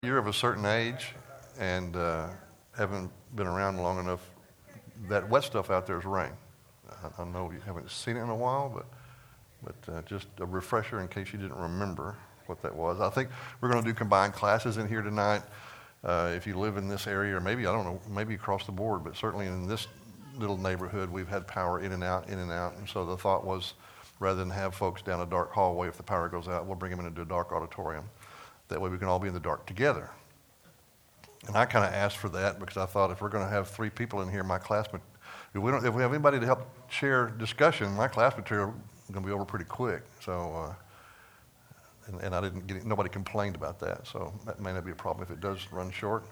You're of a certain age and haven't been around long enough, that wet stuff out there is rain. I know you haven't seen it in a while, but just a refresher in case you didn't remember what that was. I think we're going to do combined classes in here tonight. If you live in this area, or maybe, I don't know, maybe across the board, but certainly in this little neighborhood, we've had power in and out, in and out. And so the thought was, rather than have folks down a dark hallway, if the power goes out, we'll bring them into a dark auditorium. That way we can all be in the dark together. And I kind of asked for that because I thought if we're going to have 3 people in here, my classmate, if we have anybody to help share discussion, my class material is going to be over pretty quick. So, and I didn't get it, nobody complained about that. So that may not be a problem if it does run short.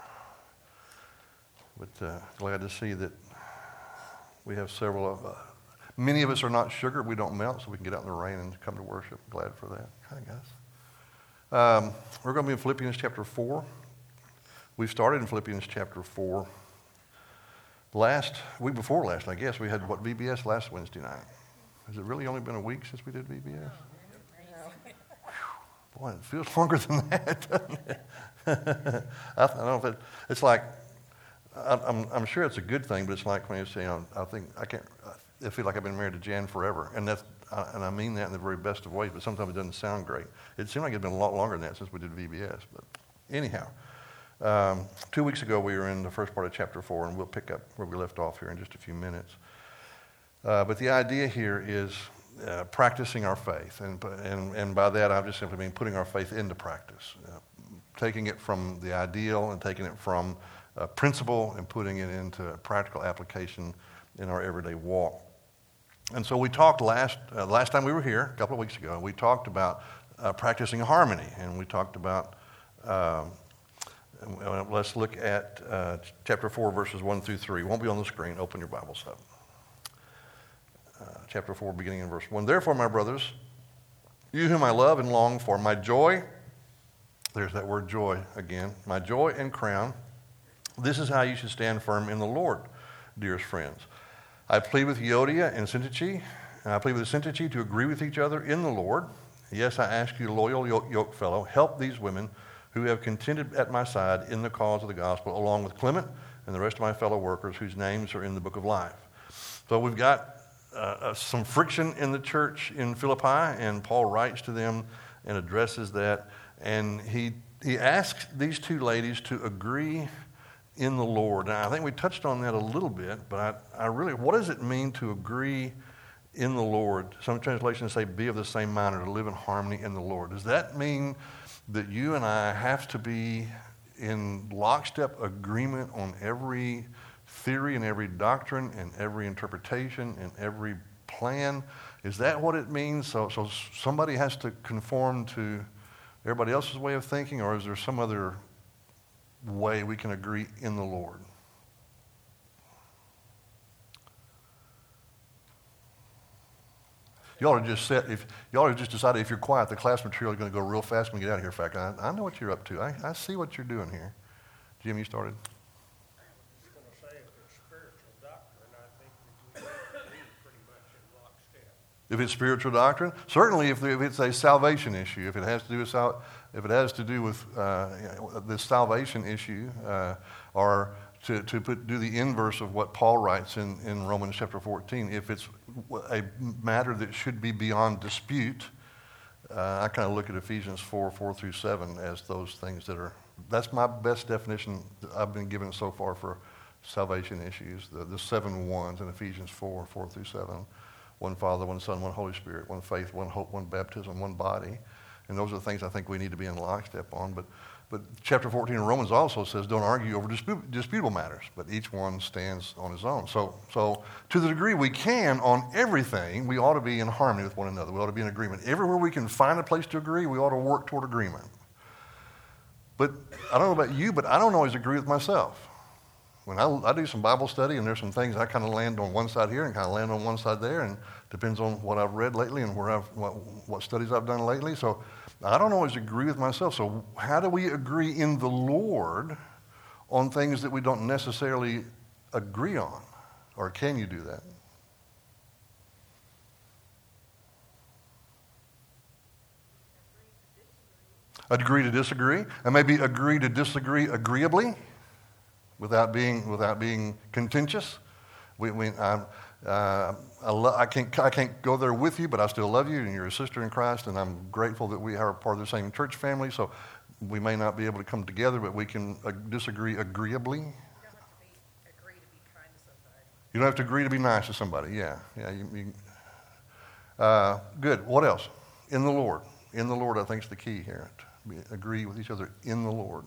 But glad to see that we have several of, many of us are not sugar. We don't melt, so we can get out in the rain and come to worship. Glad for that. Hi, guys. We're going to be in Philippians chapter 4. We started in Philippians chapter 4 week before last, I guess. We had, VBS last Wednesday night. Has it really only been a week since we did VBS? Boy, it feels longer than that, doesn't it? I don't know if it's like, I'm sure it's a good thing, but it's like when you say, I feel like I've been married to Jan forever. And I mean that in the very best of ways, but sometimes it doesn't sound great. It seemed like it's been a lot longer than that since we did VBS. But anyhow, 2 weeks ago we were in the first part of chapter 4, and we'll pick up where we left off here in just a few minutes. But the idea here is practicing our faith. And by that, I've just simply mean putting our faith into practice. Taking it from the ideal and taking it from principle and putting it into practical application in our everyday walk. And so we talked last time we were here, a couple of weeks ago, and we talked about practicing harmony. And we talked about, let's look at chapter 4, verses 1 through 3. It won't be on the screen. Open your Bibles up. Chapter 4, beginning in verse 1. Therefore, my brothers, you whom I love and long for, my joy, there's that word joy again, my joy and crown, this is how you should stand firm in the Lord, dearest friends. I plead with Euodia and Syntyche, and I plead with Syntyche to agree with each other in the Lord. Yes, I ask you, loyal yoke fellow, help these women who have contended at my side in the cause of the gospel, along with Clement and the rest of my fellow workers whose names are in the book of life. So we've got some friction in the church in Philippi, and Paul writes to them and addresses that. And he asks these 2 ladies to agree in the Lord. Now, I think we touched on that a little bit, but I really, what does it mean to agree in the Lord? Some translations say be of the same mind, or to live in harmony in the Lord. Does that mean that you and I have to be in lockstep agreement on every theory and every doctrine and every interpretation and every plan? Is that what it means? So somebody has to conform to everybody else's way of thinking, or is there some other way we can agree in the Lord? Y'all are just set. If y'all are just decided, if you're quiet, the class material is going to go real fast when we get out of here. In fact, I know what you're up to. I see what you're doing here. Jim, you started. I was just going to say, if it's spiritual doctrine, I think that we agree pretty much in lockstep. If it's spiritual doctrine, certainly if it's a salvation issue, if it has to do with the salvation issue, or to do the inverse of what Paul writes in Romans chapter 14, if it's a matter that should be beyond dispute, I kind of look at Ephesians 4 through 7 as those things that's my best definition that I've been given so far for salvation issues, the 7 ones in Ephesians 4 through 7. One Father, one Son, one Holy Spirit, one faith, one hope, one baptism, one body. And those are the things I think we need to be in lockstep on. But chapter 14 in Romans also says don't argue over disputable matters, but each one stands on his own. So to the degree we can on everything, we ought to be in harmony with one another. We ought to be in agreement. Everywhere we can find a place to agree, we ought to work toward agreement. But I don't know about you, but I don't always agree with myself. When I do some Bible study, and there's some things I kind of land on one side here and kind of land on one side there, and depends on what I've read lately and what studies I've done lately. So I don't always agree with myself. So how do we agree in the Lord on things that we don't necessarily agree on? Or can you do that? agree to disagree, and maybe agree to disagree agreeably without being contentious. I can't go there with you, but I still love you, and you're a sister in Christ, and I'm grateful that we are part of the same church family. So we may not be able to come together, but we can disagree agreeably. You don't have to agree to be kind to somebody. You don't have to agree to be nice to somebody. Yeah. Good. What else? In the Lord. In the Lord, I think, is the key here. Agree with each other in the Lord.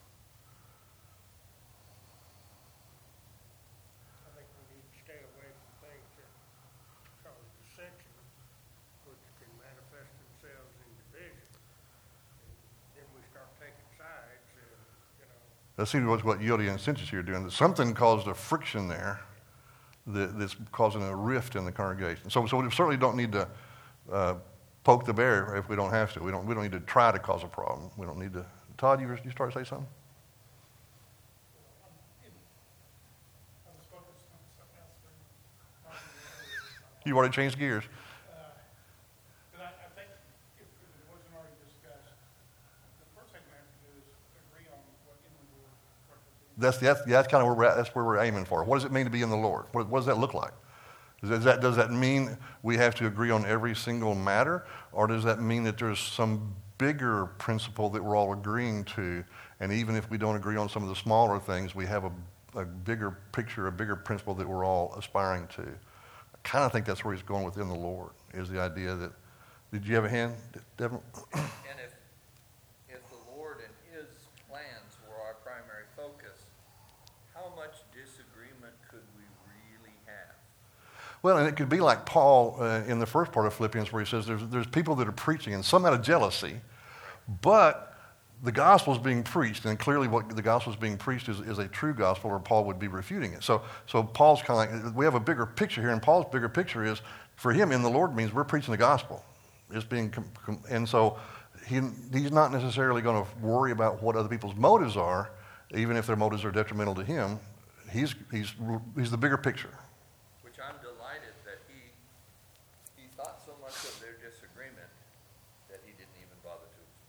I think we need to stay away from things that cause dissension, which can manifest themselves in division. And then we start taking sides, and, That seems what Yodi and Syntyche are doing. Something caused a friction there that's causing a rift in the congregation. So we certainly don't need to poke the bear if we don't have to. We don't need to try to cause a problem. We don't need to. Todd, you start to say something? You've already changed gears. But I think if it wasn't already discussed, the first thing we have to do is agree on what in the Lord represents. That's kind of where we're at. That's where we're aiming for. What does it mean to be in the Lord? What does that look like? Does that mean we have to agree on every single matter, or does that mean that there's some bigger principle that we're all agreeing to, and even if we don't agree on some of the smaller things, we have a bigger picture, a bigger principle that we're all aspiring to? I kind of think that's where he's going within the Lord, is the idea that. Did you have a hand, Devin? And if the Lord and his plans were our primary focus, how much disagreement could we really have? Well, and it could be like Paul in the first part of Philippians, where he says there's people that are preaching, and some out of jealousy, but the gospel is being preached, and clearly what the gospel is being preached is a true gospel, or Paul would be refuting it. So Paul's kind of like, we have a bigger picture here, and Paul's bigger picture is, for him, in the Lord means we're preaching the gospel. It's being, and so he's not necessarily going to worry about what other people's motives are, even if their motives are detrimental to him. He's the bigger picture. Which I'm delighted that he thought so much of their disagreement that he didn't even bother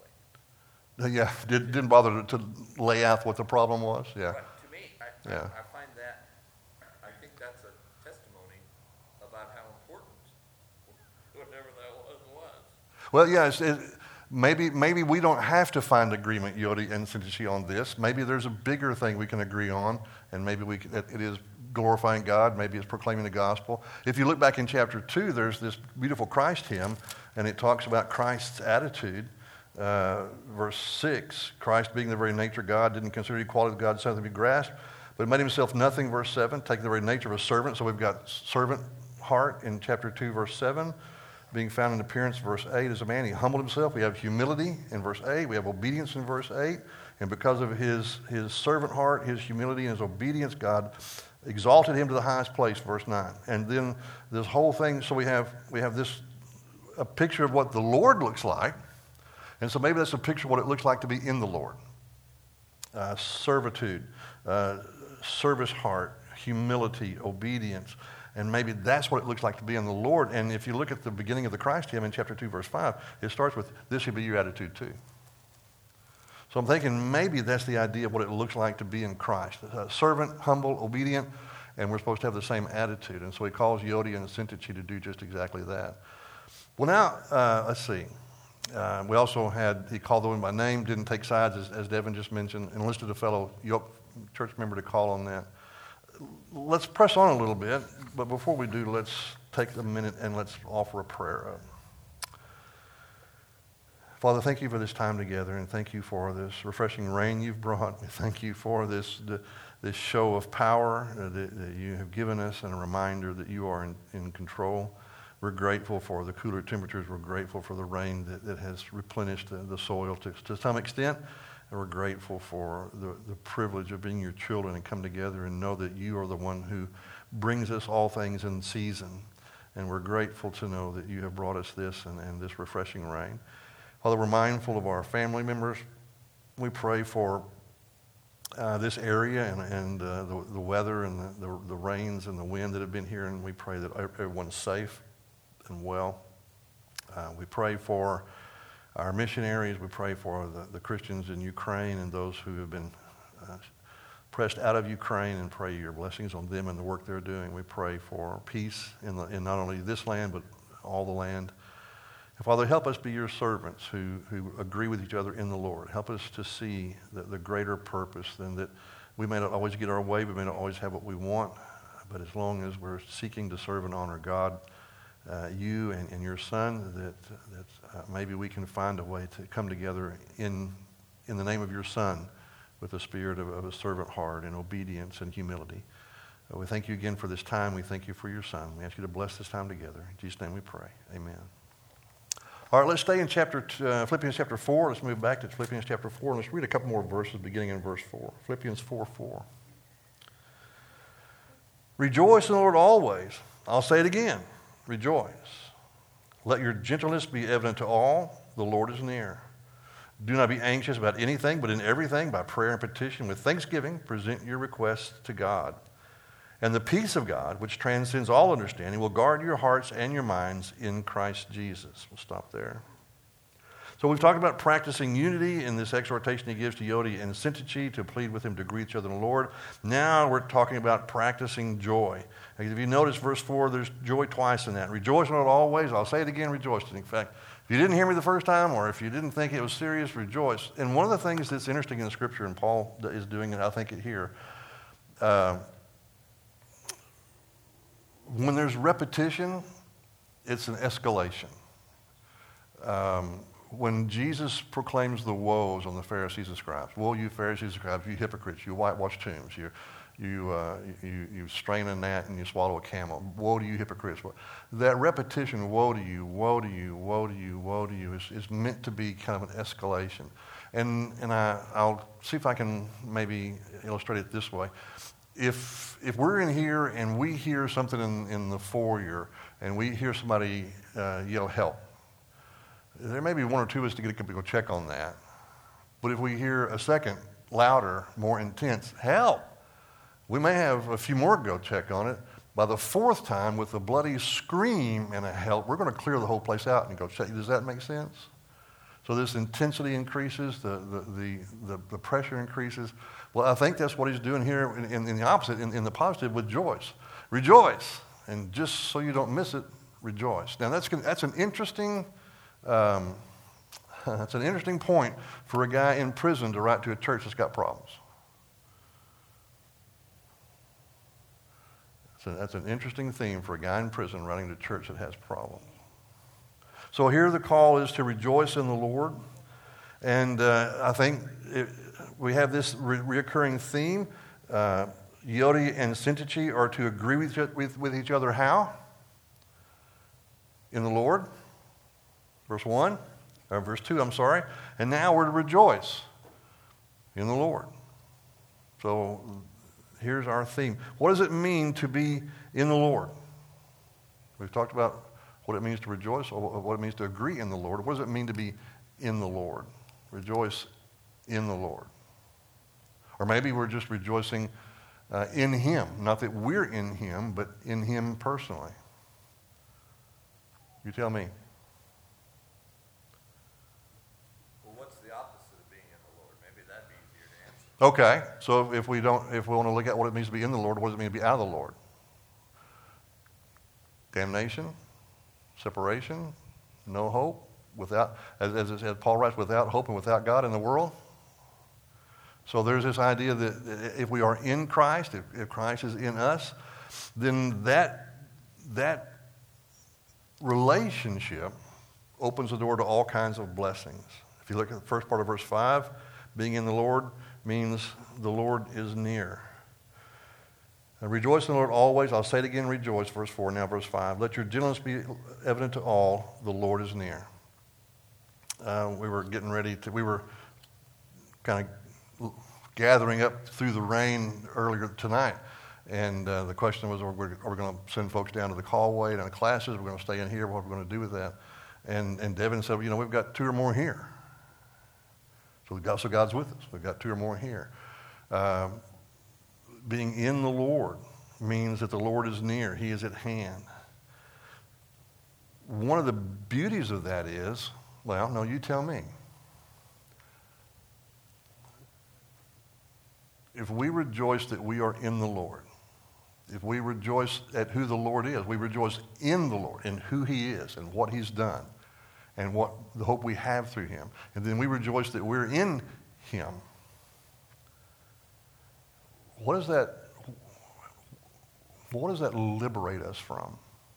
to explain. Yeah, didn't bother to lay out what the problem was. Yeah. But to me, I find that, I think that's a testimony about how important whatever that was. Well, yeah, maybe we don't have to find agreement, Yodi and Syntyche, on this. Maybe there's a bigger thing we can agree on, and maybe it is glorifying God. Maybe it's proclaiming the gospel. If you look back in chapter 2, there's this beautiful Christ hymn, and it talks about Christ's attitude. Verse 6, Christ being the very nature of God, didn't consider equality with God something to be grasped, but made himself nothing, verse 7, taking the very nature of a servant. So we've got servant heart in chapter 2, verse 7. Being found in appearance, verse 8, as a man, he humbled himself. We have humility in verse 8. We have obedience in verse 8. And because of his servant heart, his humility, and his obedience, God exalted him to the highest place, verse 9. And then this whole thing, so we have a picture of what the Lord looks like. And so maybe that's a picture of what it looks like to be in the Lord. Servitude, service heart, humility, obedience. And maybe that's what it looks like to be in the Lord. And if you look at the beginning of the Christ hymn in chapter 2, verse 5, it starts with, this should be your attitude too. So I'm thinking maybe that's the idea of what it looks like to be in Christ. Servant, humble, obedient, and we're supposed to have the same attitude. And so he calls Yodi and Syntyche to do just exactly that. Well, now, let's see. We also he called the one by name, didn't take sides, as Devin just mentioned, enlisted a fellow church member to call on that. Let's press on a little bit, but before we do, let's take a minute and let's offer a prayer. Father, thank you for this time together, and thank you for this refreshing rain you've brought. Thank you for this show of power that you have given us, and a reminder that you are in control. We're grateful for the cooler temperatures. We're grateful for the rain that has replenished the soil to some extent. And we're grateful for the privilege of being your children and come together and know that you are the one who brings us all things in season. And we're grateful to know that you have brought us this and this refreshing rain. Father, we're mindful of our family members. We pray for this area and the weather and the rains and the wind that have been here, and we pray that everyone's safe and well. We pray for our missionaries. We pray for the Christians in Ukraine and those who have been pressed out of Ukraine, and pray your blessings on them and the work they're doing. We pray for peace in not only this land, but all the land. And Father, help us be your servants who agree with each other in the Lord. Help us to see the greater purpose than that. We may not always get our way, we may not always have what we want, but as long as we're seeking to serve and honor God, you and your Son, that maybe we can find a way to come together in the name of your Son with a spirit of a servant heart and obedience and humility. We thank you again for this time. We thank you for your Son. We ask you to bless this time together. In Jesus' name we pray. Amen. All right, let's stay in Philippians chapter 4. Let's move back to Philippians chapter 4, and let's read a couple more verses beginning in verse 4. Philippians 4:4. Rejoice in the Lord always. I'll say it again. Rejoice. Let your gentleness be evident to all. The Lord is near. Do not be anxious about anything, but in everything, by prayer and petition, with thanksgiving, present your requests to God. And the peace of God, which transcends all understanding, will guard your hearts and your minds in Christ Jesus. We'll stop there. So we've talked about practicing unity in this exhortation he gives to Euodia and Syntyche to plead with him to greet each other in the Lord. Now we're talking about practicing joy. If you notice verse 4, there's joy twice in that. Rejoice in it always. I'll say it again, rejoice. In fact, if you didn't hear me the first time, or if you didn't think it was serious, rejoice. And one of the things that's interesting in the Scripture, and Paul is doing it, I think it here, when there's repetition, it's an escalation. When Jesus proclaims the woes on the Pharisees and scribes, woe you Pharisees and scribes, you hypocrites, you whitewash tombs, you strain a gnat and you swallow a camel. Woe to you hypocrites. That repetition, woe to you, woe to you, woe to you, woe to you, is meant to be kind of an escalation. And I'll see if I can maybe illustrate it this way. If we're in here and we hear something in the foyer and we hear somebody yell help, there may be one or two of us to go check on that. But if we hear a second, louder, more intense, help, we may have a few more to go check on it. By the fourth time, with a bloody scream and a help, we're going to clear the whole place out and go check. Does that make sense? So this intensity increases, the pressure increases. Well, I think that's what he's doing here in the opposite, in the positive with Joyce. Rejoice. And just so you don't miss it, rejoice. Now that's an interesting point for a guy in prison to write to a church that's got problems. So that's an interesting theme for a guy in prison writing to a church that has problems. So here the call is to rejoice in the Lord. And I think we have this reoccurring theme. Euodia and Syntyche are to agree with each other how? In the Lord. Verse 2, I'm sorry. And now we're to rejoice in the Lord. So here's our theme. What does it mean to be in the Lord? We've talked about what it means to rejoice, or what it means to agree in the Lord. What does it mean to be in the Lord? Rejoice in the Lord. Or maybe we're just rejoicing in Him. Not that we're in Him, but in Him personally. You tell me. Well, what's the opposite of being in the Lord? Maybe that'd be easier to answer. Okay, so if we want to look at what it means to be in the Lord, what does it mean to be out of the Lord? Damnation, separation, no hope, without, as Paul writes, without hope and without God in the world. So there's this idea that if we are in Christ, if Christ is in us, then that relationship opens the door to all kinds of blessings. If you look at the first part of verse 5, being in the Lord means the Lord is near. And rejoice in the Lord always. I'll say it again, rejoice. Verse 4, now verse 5. Let your gentleness be evident to all. The Lord is near. We were getting ready to, we were kind of gathering up through the rain earlier tonight. And the question was, are we going to send folks down to the Callway, down to classes? We're going to stay in here. What are we going to do with that? And Devin said, we've got 2 or more here. So God's with us. We've got 2 or more here. Being in the Lord means that the Lord is near. He is at hand. One of the beauties of that is Well, no, you tell me. If we rejoice that we are in the Lord, if we rejoice at who the Lord is, we rejoice in the Lord, in who he is and what he's done and what the hope we have through him, and then we rejoice that we're in him, what does that liberate us from?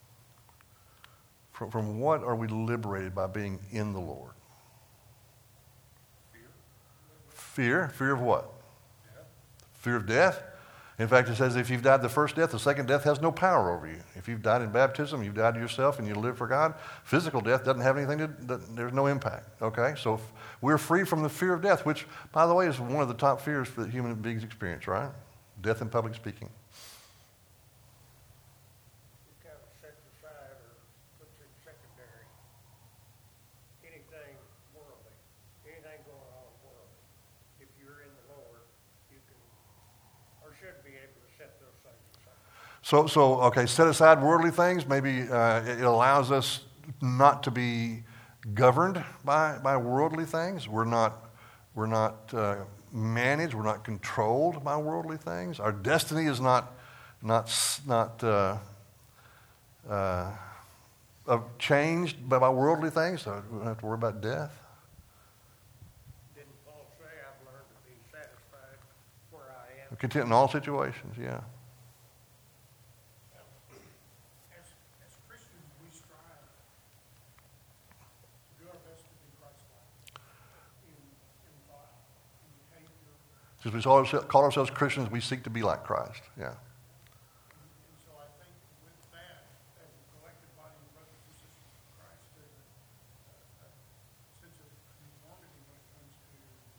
From what are we liberated by being in the Lord? Fear? Fear of what? Fear of death? In fact, it says if you've died the first death, the second death has no power over you. If you've died in baptism, you've died to yourself and you live for God, physical death doesn't have anything there's no impact, okay? So we're free from the fear of death, which, by the way, is one of the top fears that human beings experience, right? Death in public speaking. It kind of sets aside or puts in secondary anything worldly, anything going on worldly. If you're in the Lord, you can, or should be able to set those things aside. So okay, set aside worldly things. Maybe it allows us not to be governed by worldly things. We're not managed. We're not controlled by worldly things. Our destiny is not changed by worldly things. So we don't have to worry about death. Didn't Paul say, I've learned to be satisfied where I am? Content in all situations. Yeah. As Christians, we strive to do our best to be Christ-like in thought, in behavior. Since we call ourselves Christians, we seek to be like Christ. Yeah. And so I think with that, as a collective body of brothers and sisters of Christ, there's a sense of conformity when it comes to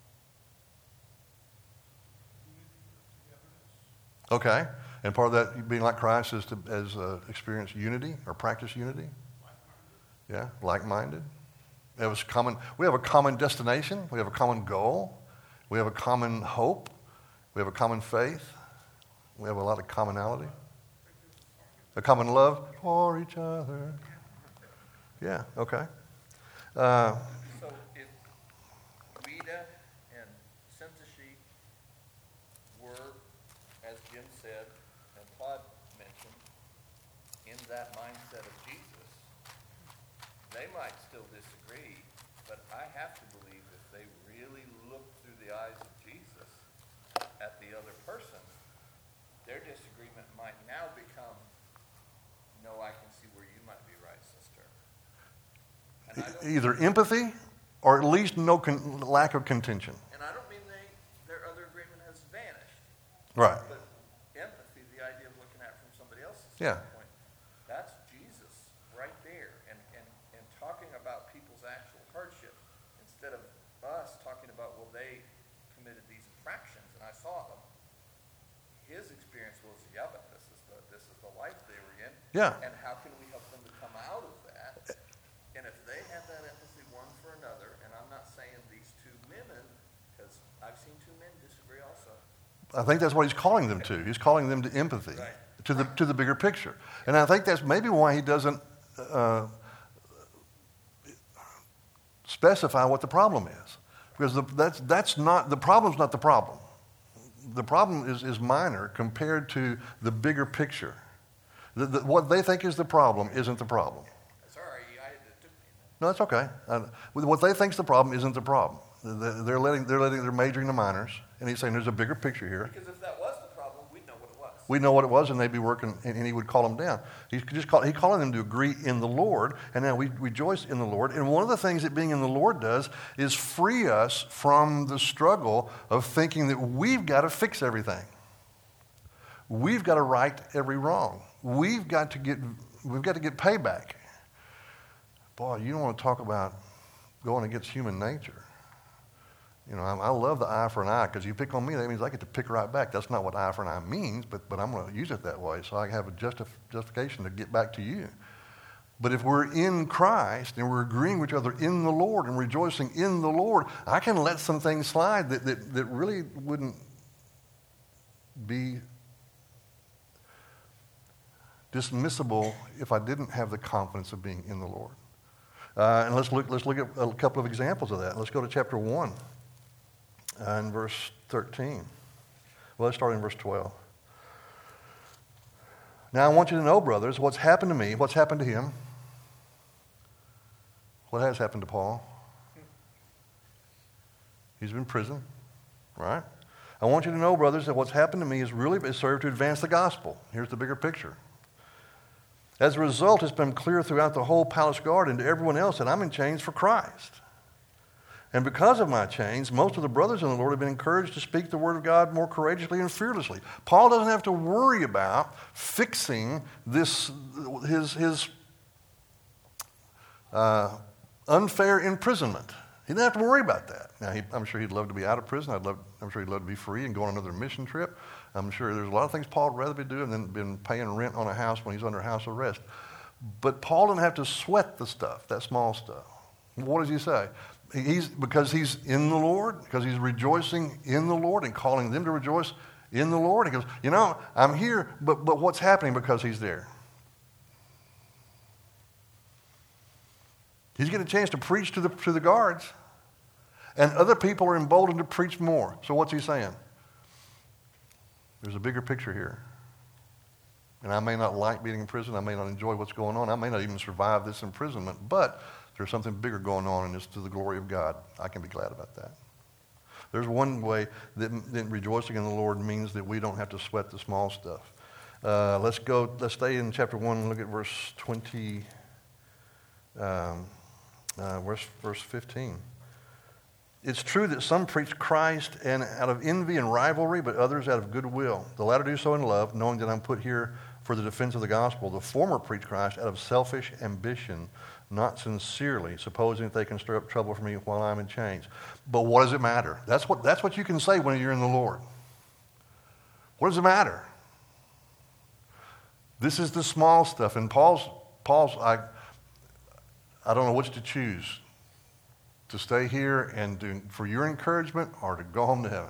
unity or togetherness. Okay. And part of that being like Christ is to experience unity or practice unity. Yeah, like-minded. We have a common destination. We have a common goal. We have a common hope. We have a common faith. We have a lot of commonality. A common love for each other. Yeah, okay. So if Rita and Sensashi were, as Jim said, and Todd mentioned, in that mindset of Jesus, they might still disagree, but I have to believe if they really look through the eyes of Jesus at the other person, their disagreement might now become, no, I can see where you might be right, sister. And I don't Either empathy or at least no lack of contention. And I don't mean their other agreement has vanished. Right. But empathy, the idea of looking at it from somebody else's Yeah. standpoint, that's Jesus right there. And talking about people's actual hardship instead of us talking about, well, they committed these infractions and I saw them. His experience was, yeah, but this is the life they were in. Yeah. And how can we help them to come out of that? And if they have that empathy one for another, and I'm not saying these two women, because I've seen two men disagree also. I think that's what he's calling them to. He's calling them to empathy, Right. to the bigger picture. And I think that's maybe why he doesn't specify what the problem is, because that's not the problem's not the problem. The problem is minor compared to the bigger picture. What they think is the problem isn't the problem. Sorry, it took me a minute. No, that's okay. What they think is the problem isn't the problem. They're majoring the minors, and he's saying there's a bigger picture here. Because if that was the problem, we'd know what it was. We know what it was, and they'd be working, and he would call them down. He's calling them to agree in the Lord, and now we rejoice in the Lord. And one of the things that being in the Lord does is free us from the struggle of thinking that we've got to fix everything. We've got to right every wrong. We've got to get payback. Boy, you don't want to talk about going against human nature. You know, I love the eye for an eye, because you pick on me, that means I get to pick right back. That's not what eye for an eye means, but I'm going to use it that way so I have a justification to get back to you. But if we're in Christ and we're agreeing with each other in the Lord and rejoicing in the Lord, I can let some things slide that really wouldn't be dismissible if I didn't have the confidence of being in the Lord. And let's look at a couple of examples of that. Let's go to chapter 1 and verse 13. Well, let's start in verse 12. Now I want you to know, brothers, what's happened to me, what's happened to him, what has happened to Paul. He's been in prison, right? I want you to know, brothers, that what's happened to me has served to advance the gospel. Here's the bigger picture. As a result, it's been clear throughout the whole palace guard and to everyone else that I'm in chains for Christ. And because of my chains, most of the brothers in the Lord have been encouraged to speak the word of God more courageously and fearlessly. Paul doesn't have to worry about fixing his unfair imprisonment. He didn't have to worry about that. Now, I'm sure he'd love to be out of prison. I'm sure he'd love to be free and go on another mission trip. I'm sure there's a lot of things Paul would rather be doing than been paying rent on a house when he's under house arrest. But Paul didn't have to sweat the stuff, that small stuff. What does he say? Because he's in the Lord, because he's rejoicing in the Lord and calling them to rejoice in the Lord. He goes, I'm here, but what's happening because he's there? He's getting a chance to preach to the guards, and other people are emboldened to preach more. So what's he saying? There's a bigger picture here. And I may not like being in prison. I may not enjoy what's going on. I may not even survive this imprisonment, but there's something bigger going on, and it's to the glory of God. I can be glad about that. There's one way that rejoicing in the Lord means that we don't have to sweat the small stuff. Let's stay in chapter 1 and look at verse 20, verse 15. It's true that some preach Christ and out of envy and rivalry, but others out of goodwill. The latter do so in love, knowing that I'm put here for the defense of the gospel. The former preach Christ out of selfish ambition, not sincerely, supposing that they can stir up trouble for me while I'm in chains. But what does it matter? That's what you can say when you're in the Lord. What does it matter? This is the small stuff. And Paul's I don't know which to choose. To stay here and for your encouragement or to go home to heaven.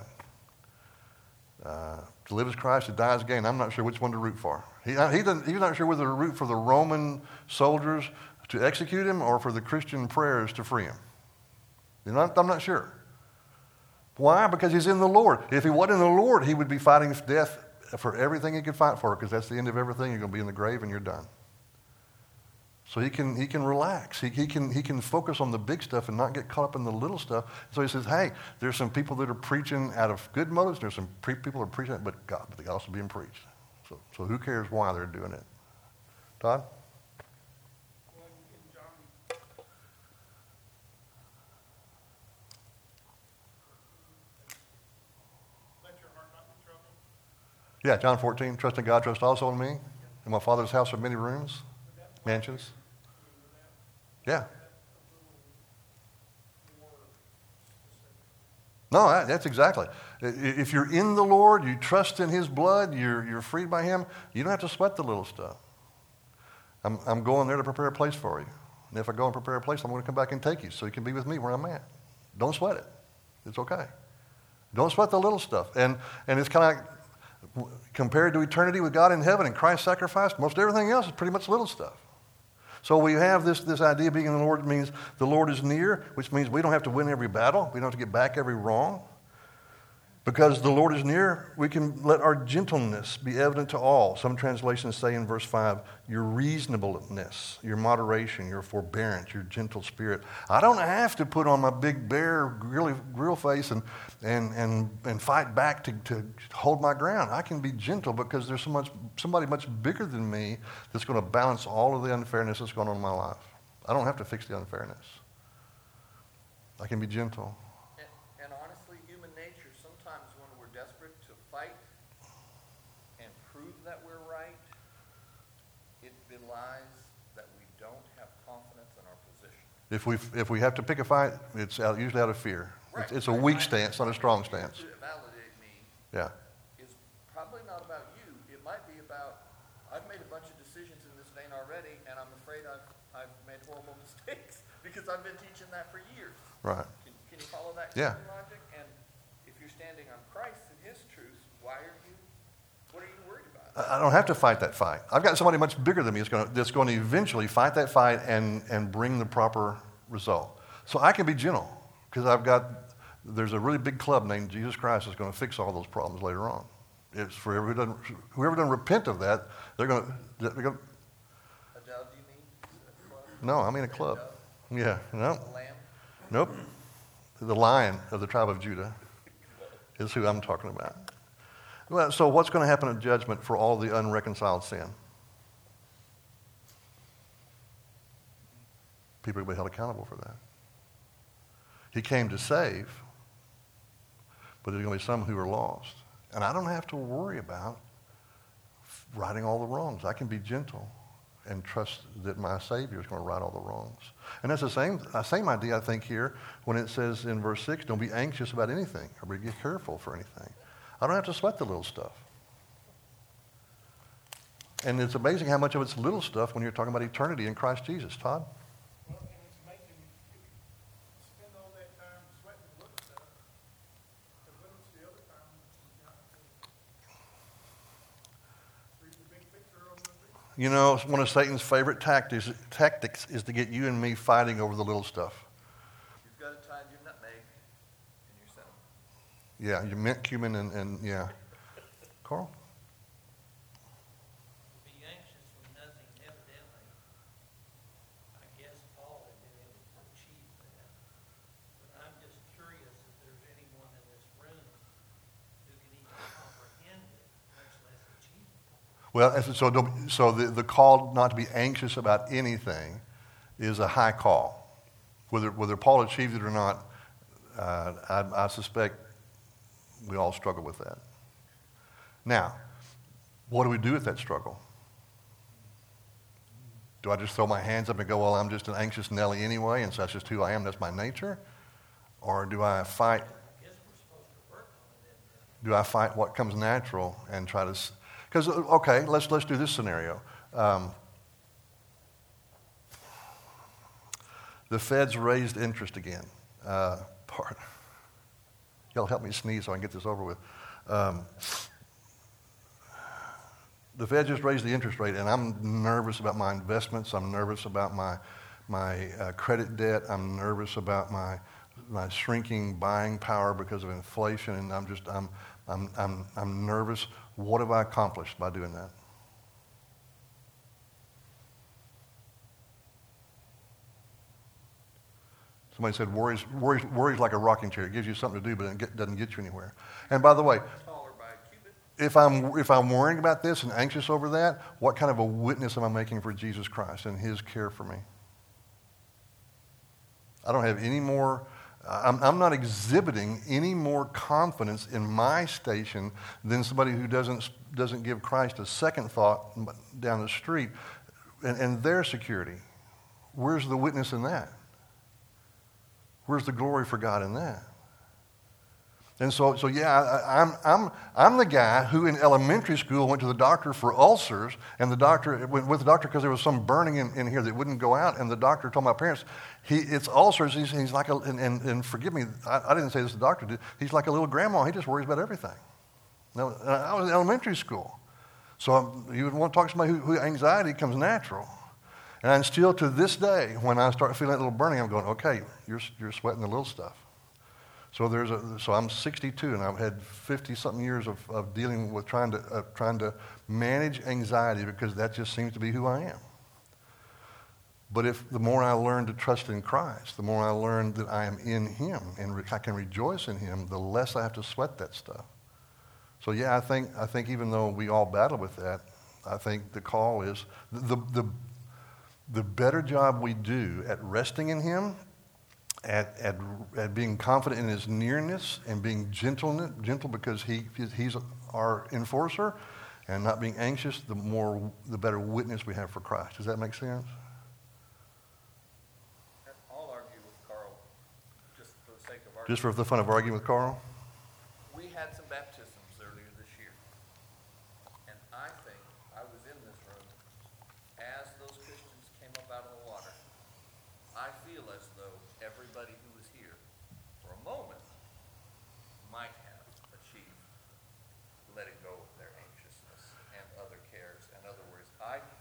To live as Christ, to die as gain. I'm not sure which one to root for. He's not sure whether to root for the Roman soldiers to execute him or for the Christian prayers to free him. I'm not sure. Why? Because he's in the Lord. If he wasn't in the Lord, he would be fighting death for everything he could fight for, because that's the end of everything. You're going to be in the grave and you're done. So he can relax. He can focus on the big stuff and not get caught up in the little stuff. So he says, hey, there's some people that are preaching out of good motives. There's some people that are preaching, but the gospel being preached. So who cares why they're doing it? Todd? Well, in John, let your heart not be troubled. Yeah, John 14, trust in God, trust also in me. In my Father's house are many rooms, mansions. Yeah. No, that's exactly. If you're in the Lord, you trust in His blood, you're freed by Him, you don't have to sweat the little stuff. I'm going there to prepare a place for you. And if I go and prepare a place, I'm going to come back and take you so you can be with me where I'm at. Don't sweat it. It's okay. Don't sweat the little stuff. And it's kind of like, compared to eternity with God in heaven and Christ's sacrifice, most everything else is pretty much little stuff. So we have this idea of being in the Lord means the Lord is near, which means we don't have to win every battle. We don't have to get back every wrong. Because the Lord is near, we can let our gentleness be evident to all. Some translations say in verse 5, your reasonableness, your moderation, your forbearance, your gentle spirit. I don't have to put on my big bear grill face and fight back to hold my ground. I can be gentle because there's somebody much bigger than me that's going to balance all of the unfairness that's going on in my life. I don't have to fix the unfairness. I can be gentle. And honestly, human nature, sometimes when we're desperate to fight and prove that we're right, it belies that we don't have confidence in our position. If we have to pick a fight, it's usually out of fear. Right. It's a weak stance, not a strong stance. To validate me Yeah. is probably not about you. It might be about, I've made a bunch of decisions in this vein already, and I'm afraid I've made horrible mistakes because I've been teaching that for years. Right. Can you follow that Yeah. kind of logic? And if you're standing on Christ and His truth, what are you worried about? I don't have to fight that fight. I've got somebody much bigger than me that's going to eventually fight that fight and bring the proper result. So I can be gentle because there's a really big club named Jesus Christ that's going to fix all those problems later on. It's for whoever doesn't repent of that, they're going to. A dove, do you mean? A club? No, I mean a club. Yeah, no, A lamb? nope. The Lion of the tribe of Judah is who I'm talking about. Well, so what's going to happen at judgment for all the unreconciled sin? People will be held accountable for that. He came to save, but there's going to be some who are lost. And I don't have to worry about righting all the wrongs. I can be gentle and trust that my Savior is going to right all the wrongs. And that's the same idea, I think, here when it says in verse 6, don't be anxious about anything or be careful for anything. I don't have to sweat the little stuff. And it's amazing how much of it's little stuff when you're talking about eternity in Christ Jesus. Todd? Well, and it's amazing, if you spend all that time sweating the little stuff, but when it's the other time, you know, read the big picture on the big. You know, one of Satan's favorite tactics is to get you and me fighting over the little stuff. You've got to tie your nutmeg in your cinnamon. Yeah, your mint, cumin, and yeah. Carl? Be anxious for nothing, evidently. I guess Paul had been able to achieve that. But I'm just curious if there's anyone in this room who can even comprehend it, much less achieve it. Well, so the call not to be anxious about anything is a high call. Whether Paul achieved it or not, I suspect we all struggle with that. Now, what do we do with that struggle? Do I just throw my hands up and go, well, I'm just an anxious Nelly anyway, and so that's just who I am, that's my nature? Or do I fight? Do I fight what comes natural and try to? Because okay, let's do this scenario. The Fed's raised interest again. Y'all help me sneeze so I can get this over with. The Fed just raised the interest rate, and I'm nervous about my investments. I'm nervous about my credit debt. I'm nervous about my shrinking buying power because of inflation, and I'm nervous. What have I accomplished by doing that? Somebody said worry's like a rocking chair. It gives you something to do, but it doesn't get you anywhere. And by the way, Taller by a cubit. if I'm worrying about this and anxious over that, what kind of a witness am I making for Jesus Christ and his care for me? I don't have any more, I'm not exhibiting any more confidence in my station than somebody who doesn't give Christ a second thought down the street and their security. Where's the witness in that? Where's the glory for God in that? And so yeah, I'm the guy who in elementary school went to the doctor for ulcers, and the doctor went with the doctor because there was some burning in here that wouldn't go out, and the doctor told my parents, it's ulcers. He's like and forgive me, I didn't say this, the doctor did. He's like a little grandma. He just worries about everything. Now, I was in elementary school, so you would want to talk to somebody who anxiety comes natural. And I'm still to this day, when I start feeling that little burning, I'm going, okay, you're sweating the little stuff. So I'm 62, and I've had 50-something years of dealing with trying to manage anxiety because that just seems to be who I am. But if the more I learn to trust in Christ, the more I learn that I am in Him and I can rejoice in Him, the less I have to sweat that stuff. So yeah, I think even though we all battle with that, I think the call is the better job we do at resting in Him, at being confident in His nearness and being gentle because He's our enforcer, and not being anxious, the better witness we have for Christ. Does that make sense? I'll argue with Carl, just for the sake of argument. Just for the fun of arguing with Carl? We had some baptisms earlier this year, and I think I was in this room as those Christians came up out of the water. I feel as though everybody who was here for a moment might have achieved letting go of their anxiousness and other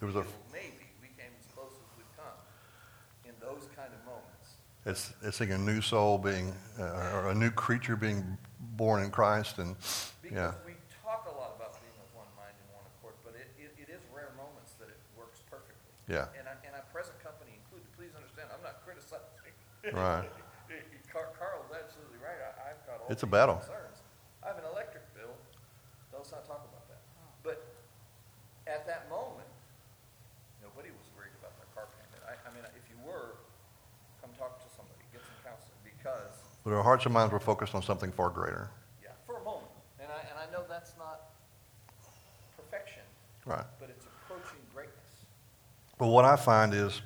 It was a, maybe we came as close as we've come in those kind of moments. it's like a new soul being, or a new creature being born in Christ, and yeah. Because we talk a lot about being of one mind and one accord, but it is rare moments that it works perfectly. Yeah. And our present company included. Please understand, I'm not criticizing. Right. Carl's absolutely right. I've got all It's a these battle. concerns. I have an electric bill. Let's not talk about that. But at that moment, nobody was worried about their car payment. I mean, if you were, come talk to somebody, get some counseling, because, But our hearts and minds were focused on something far greater. yeah, for a moment. And I know that's not perfection, Right. but it's approaching greatness. But what I find is,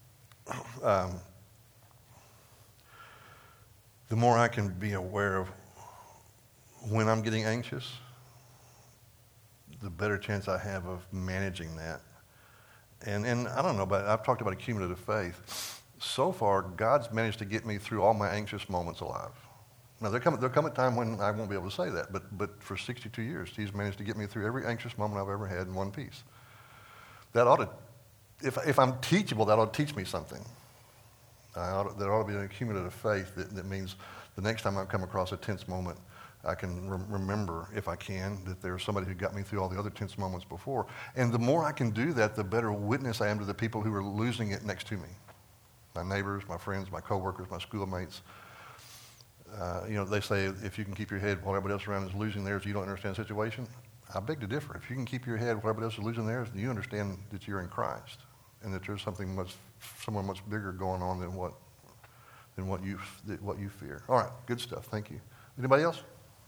the more I can be aware of when I'm getting anxious, the better chance I have of managing that. And I don't know, but I've talked about accumulative faith. So far, God's managed to get me through all my anxious moments alive. Now, there'll come a time when I won't be able to say that, but for 62 years, He's managed to get me through every anxious moment I've ever had in one piece. That ought to, if I'm teachable, that ought to teach me something. There ought to be an accumulative faith that means the next time I come across a tense moment, I can remember, if I can, that there's somebody who got me through all the other tense moments before. And the more I can do that, the better witness I am to the people who are losing it next to me. My neighbors, my friends, my coworkers, my schoolmates. They say if you can keep your head while everybody else around is losing theirs, you don't understand the situation. I beg to differ. If you can keep your head while everybody else is losing theirs, you understand that you're in Christ and that there's something someone much bigger going on than what you fear. All right, good stuff. Thank you. Anybody else?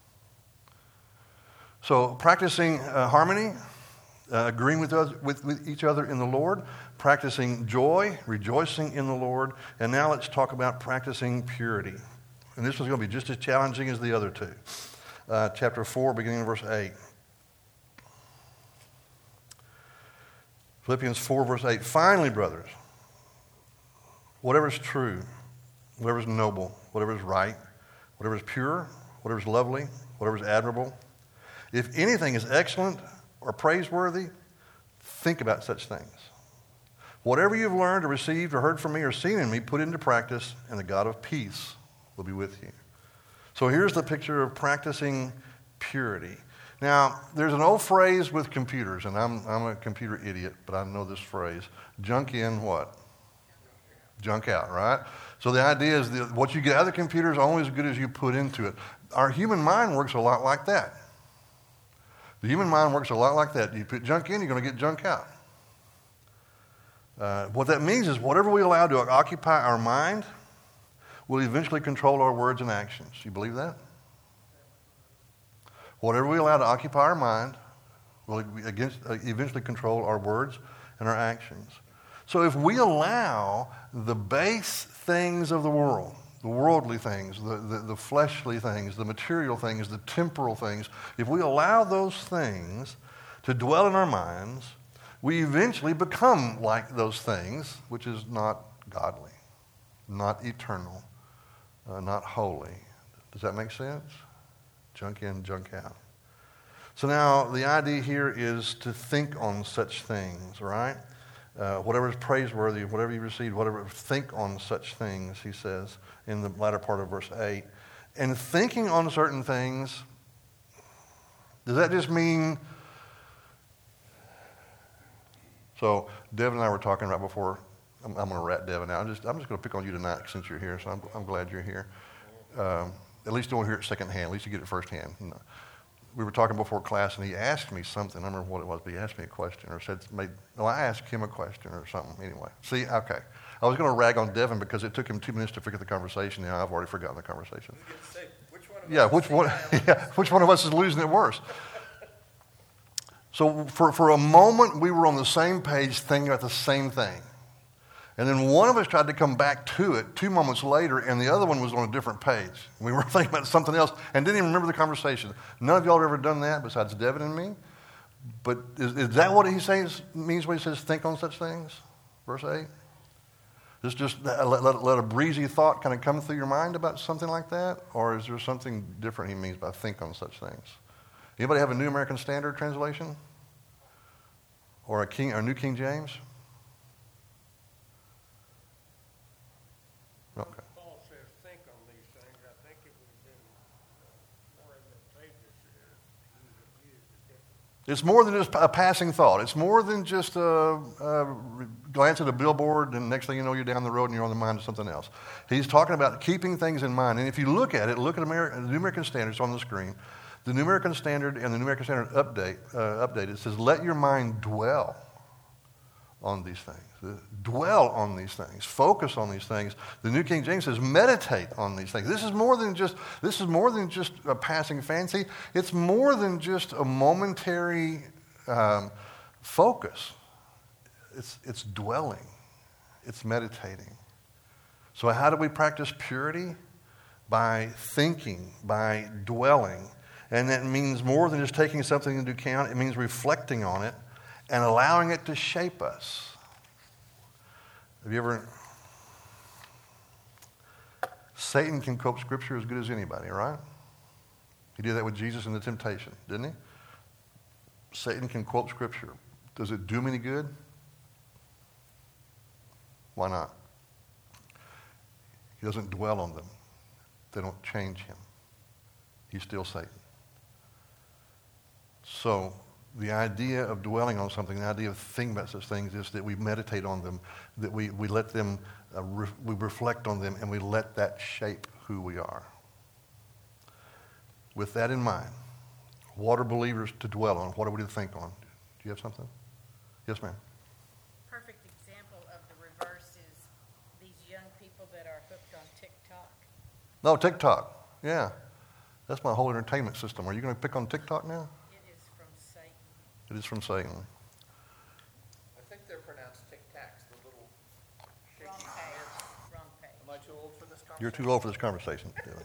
So practicing harmony, agreeing with each other in the Lord, practicing joy, rejoicing in the Lord, and now let's talk about practicing purity. And this one's going to be just as challenging as the other two. Chapter 4, beginning in verse 8. Philippians 4, verse 8. Finally, brothers, whatever is true, whatever is noble, whatever is right, whatever is pure, whatever is lovely, whatever is admirable, if anything is excellent or praiseworthy, think about such things. Whatever you've learned or received or heard from me or seen in me, put into practice, and the God of peace will be with you. So here's the picture of practicing purity. Now, there's an old phrase with computers, and I'm a computer idiot, but I know this phrase. Junk in what? Junk out, right? So the idea is that what you get out of the computer is only as good as you put into it. Our human mind works a lot like that. The human mind works a lot like that. You put junk in, you're going to get junk out. What that means is whatever we allow to occupy our mind will eventually control our words and actions. You believe that? Whatever we allow to occupy our mind will eventually control our words and our actions. So if we allow the base things of the world, the worldly things, the fleshly things, the material things, the temporal things, if we allow those things to dwell in our minds, we eventually become like those things, which is not godly, not eternal, not holy. Does that make sense? Junk in, junk out. So now the idea here is to think on such things, right? Whatever is praiseworthy, whatever you received, whatever, think on such things, he says in the latter part of verse 8. And thinking on certain things, does that just mean... So Devin and I were talking right before. I'm going to rat Devin out. I'm just going to pick on you tonight since you're here, so I'm glad you're here. At least you won't hear it secondhand. At least you get it firsthand. We were talking before class, and he asked me something. I don't remember what it was, but he asked me a question or I asked him a question or something. Anyway, see, okay. I was going to rag on Devin because it took him 2 minutes to figure the conversation. Now I've already forgotten the conversation. Which one of us is losing it worse? So for a moment, we were on the same page thinking about the same thing. And then one of us tried to come back to it 2 moments later, and the other one was on a different page. We were thinking about something else and didn't even remember the conversation. None of y'all have ever done that besides Devin and me. But is that what he means when he says think on such things? Verse 8? Just let a breezy thought kind of come through your mind about something like that? Or is there something different he means by think on such things? Anybody have a New American Standard translation? Or a New King James? Okay. Paul says, think on these things. I think it would have been more advantageous if he had used a different. It's more than just a passing thought. It's more than just a glance at a billboard and next thing you know you're down the road and you're on the mind of something else. He's talking about keeping things in mind. And if you look at it, look at the New American Standard, it's on the screen. The New American Standard and the New American Standard update, it says, let your mind dwell on these things. Dwell on these things. Focus on these things. The New King James says, meditate on these things. This is more than just a passing fancy. It's more than just a momentary focus. It's dwelling. It's meditating. So how do we practice purity? By thinking, by dwelling. And that means more than just taking something into account. It means reflecting on it and allowing it to shape us. Have you ever... Satan can quote Scripture as good as anybody, right? He did that with Jesus in the temptation, didn't he? Satan can quote Scripture. Does it do him any good? Why not? He doesn't dwell on them. They don't change him. He's still Satan. So the idea of dwelling on something, the idea of thinking about such things is that we meditate on them, that we let them, we reflect on them, and we let that shape who we are. With that in mind, what are believers to dwell on? What are we to think on? Do you have something? Yes, ma'am. Perfect example of the reverse is these young people that are hooked on TikTok. No, TikTok. Yeah. That's my whole entertainment system. Are you going to pick on TikTok now? It is from Satan. It is from Satan. I think they're pronounced Tic Tacs, the little shaky Wrong hands. page. Wrong page. Am I too old for this conversation? You're too low for this conversation. Dylan.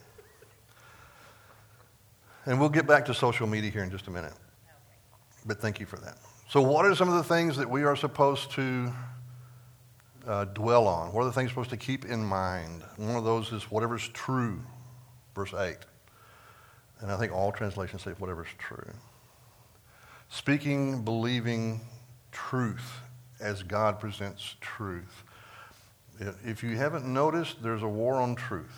And we'll get back to social media here in just a minute. Okay. But thank you for that. So what are some of the things that we are supposed to dwell on? What are the things we're supposed to keep in mind? One of those is whatever's true, verse 8. And I think all translations say whatever's true. Speaking, believing truth as God presents truth. If you haven't noticed, there's a war on truth.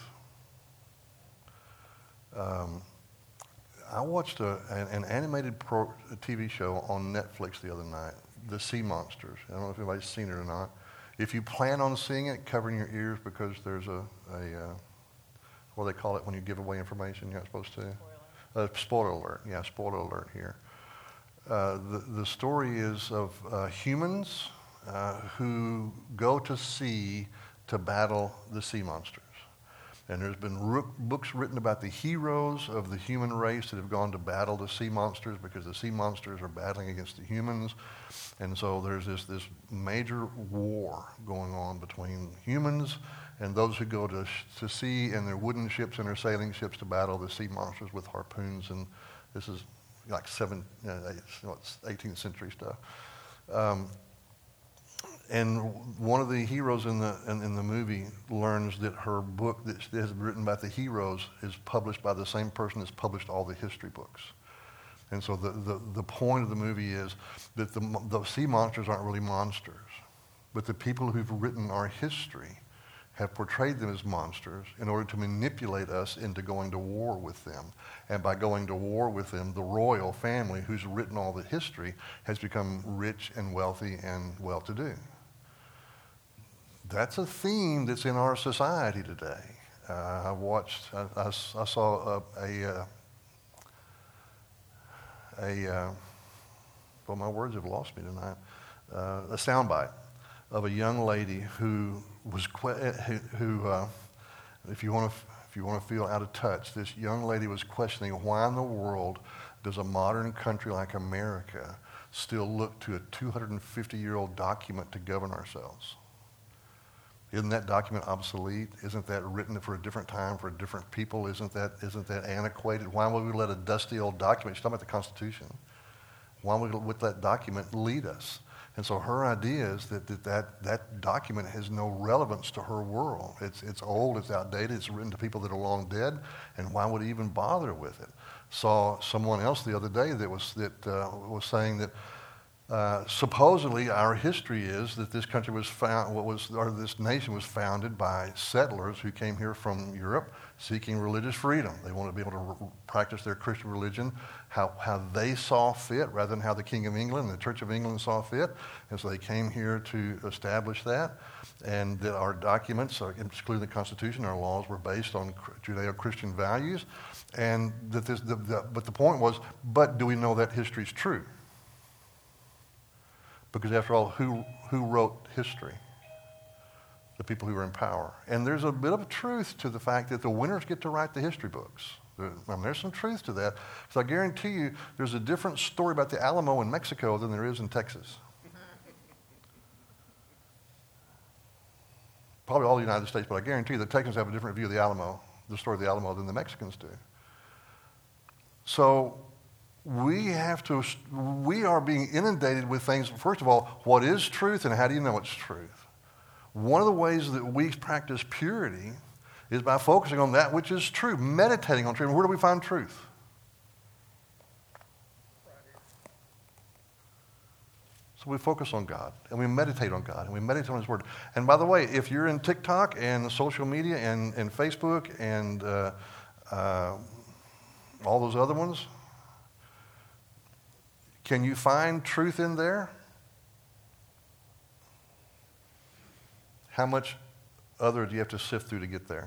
I watched an animated TV show on Netflix the other night, The Sea Monsters. I don't know if anybody's seen it or not. If you plan on seeing it, covering your ears because there's what do they call it when you give away information you're not supposed to? Spoiler alert. Yeah, spoiler alert here. The story is of humans who go to sea to battle the sea monsters. And there's been books written about the heroes of the human race that have gone to battle the sea monsters because the sea monsters are battling against the humans. And so there's this major war going on between humans and those who go to sea in their wooden ships and their sailing ships to battle the sea monsters with harpoons. And this is like 18th century stuff. And one of the heroes in the movie learns that her book that has been written about the heroes is published by the same person that's published all the history books. And so the point of the movie is that the sea monsters aren't really monsters, but the people who've written our history have portrayed them as monsters in order to manipulate us into going to war with them. And by going to war with them, the royal family who's written all the history has become rich and wealthy and well-to-do. That's a theme that's in our society today. I saw well, my words have lost me tonight, a soundbite of a young lady who was, if you want to feel out of touch, this young lady was questioning why in the world does a modern country like America still look to a 250-year-old document to govern ourselves? Isn't that document obsolete? Isn't that written for a different time, for different people? Isn't that antiquated? Why would we let a dusty old document, she's talking about the Constitution, why would we let that document lead us? And so her idea is that document has no relevance to her world. It's old, it's outdated, it's written to people that are long dead, and why would he even bother with it? Saw someone else the other day that was saying that Supposedly, our history is that this country was this nation was founded by settlers who came here from Europe seeking religious freedom. They wanted to be able to practice their Christian religion how they saw fit rather than how the King of England and the Church of England saw fit. And so they came here to establish that. And that our documents, including the Constitution, our laws, were based on Judeo-Christian values. And that but the point was, but do we know that history is true? Because after all, who wrote history? The people who were in power. And there's a bit of truth to the fact that the winners get to write the history books. There's some truth to that. So I guarantee you there's a different story about the Alamo in Mexico than there is in Texas. Probably all the United States, but I guarantee the Texans have a different view of the Alamo, the story of the Alamo, than the Mexicans do. So we are being inundated with things. First of all, what is truth and how do you know it's truth? One of the ways that we practice purity is by focusing on that which is true, meditating on truth. And where do we find truth? So we focus on God, and we meditate on God, and we meditate on His Word. And by the way, if you're in TikTok and social media and Facebook and all those other ones, can you find truth in there? How much other do you have to sift through to get there?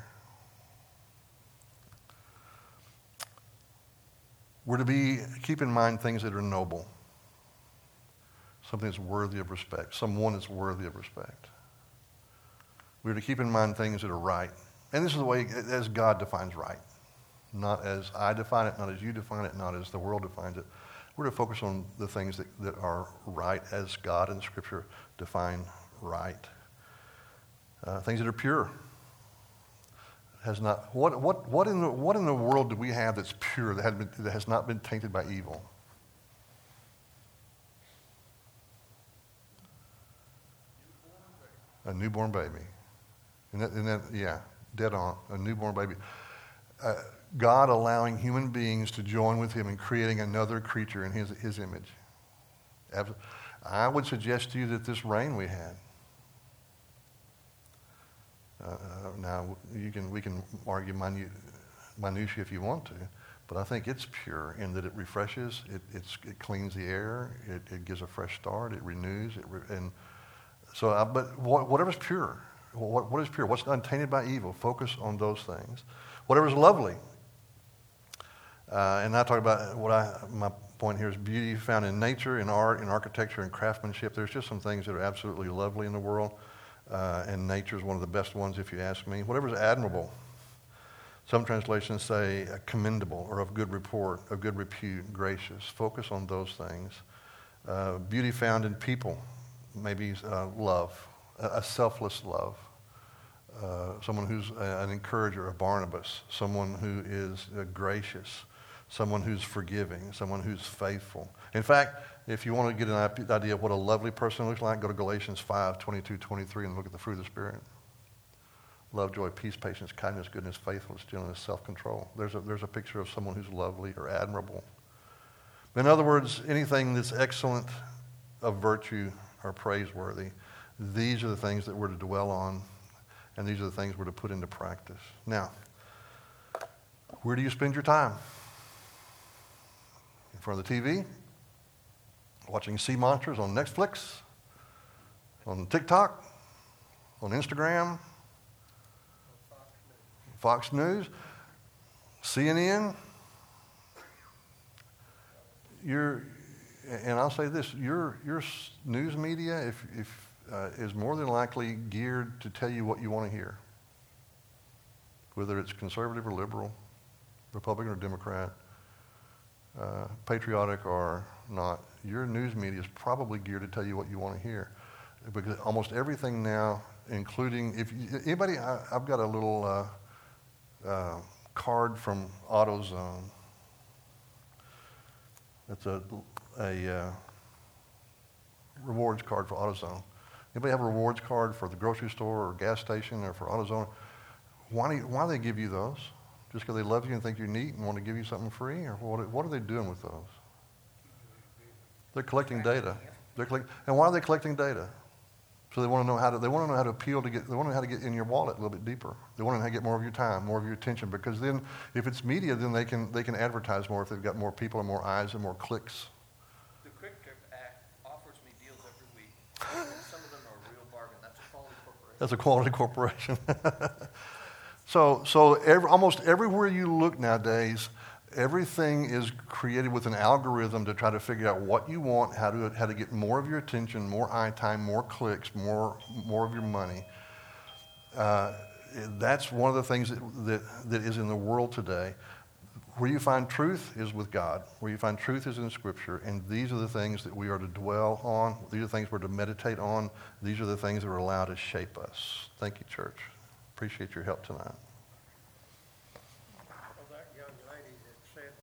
We're to keep in mind things that are noble, something that's worthy of respect, someone that's worthy of respect. We're to keep in mind things that are right. And this is the way as God defines right, not as I define it, not as you define it, not as the world defines it. We're to focus on the things that are right as God and Scripture define right. Things that are pure. What in the world do we have that's pure, that has not been tainted by evil? A newborn baby. Yeah, dead on. A newborn baby. God allowing human beings to join with Him in creating another creature in His image. I would suggest to you that this rain we had. Now we can argue minutiae if you want to, but I think it's pure in that it refreshes, it cleans the air, it gives a fresh start, it renews, but whatever's pure, what is pure? What's untainted by evil? Focus on those things. Whatever's lovely. And I talk about my point here is beauty found in nature, in art, in architecture, and craftsmanship. There's just some things that are absolutely lovely in the world, and nature is one of the best ones, if you ask me. Whatever's admirable. Some translations say commendable or of good report, of good repute, gracious. Focus on those things. Beauty found in people, maybe love, a selfless love. Someone who's an encourager, a Barnabas, someone who is gracious, someone who's forgiving, someone who's faithful. In fact, if you want to get an idea of what a lovely person looks like, go to Galatians 5:22-23 and look at the fruit of the Spirit. Love, joy, peace, patience, kindness, goodness, faithfulness, gentleness, self-control. There's a picture of someone who's lovely or admirable. In other words, anything that's excellent, of virtue, or praiseworthy, these are the things that we're to dwell on, and these are the things we're to put into practice. Now, where do you spend your time? In front of the TV? Watching sea monsters on Netflix? On TikTok? On Instagram? Fox News? CNN? And I'll say this, your news media is more than likely geared to tell you what you want to hear. Whether it's conservative or liberal, Republican or Democrat, patriotic or not, your news media is probably geared to tell you what you want to hear. Because almost everything now, including, I've got a little card from AutoZone. It's a rewards card for AutoZone. Anybody have a rewards card for the grocery store or gas station or for AutoZone? Why do they give you those? Just because they love you and think you're neat and want to give you something free? Or what are they doing with those? They're collecting data. And why are they collecting data? So they want to know how to appeal to get, they want to know how to get in your wallet a little bit deeper. They want to know how to get more of your time, more of your attention, because then if it's media, then they can advertise more if they've got more people and more eyes and more clicks. The Quick Trip Act offers me deals every week, and some of them are a real bargain. That's a quality corporation. That's a quality corporation. So almost everywhere you look nowadays, everything is created with an algorithm to try to figure out what you want, how to get more of your attention, more eye time, more clicks, more of your money. That's one of the things that is in the world today. Where you find truth is with God. Where you find truth is in Scripture. And these are the things that we are to dwell on. These are the things we're to meditate on. These are the things that are allowed to shape us. Thank you, church. Appreciate your help tonight.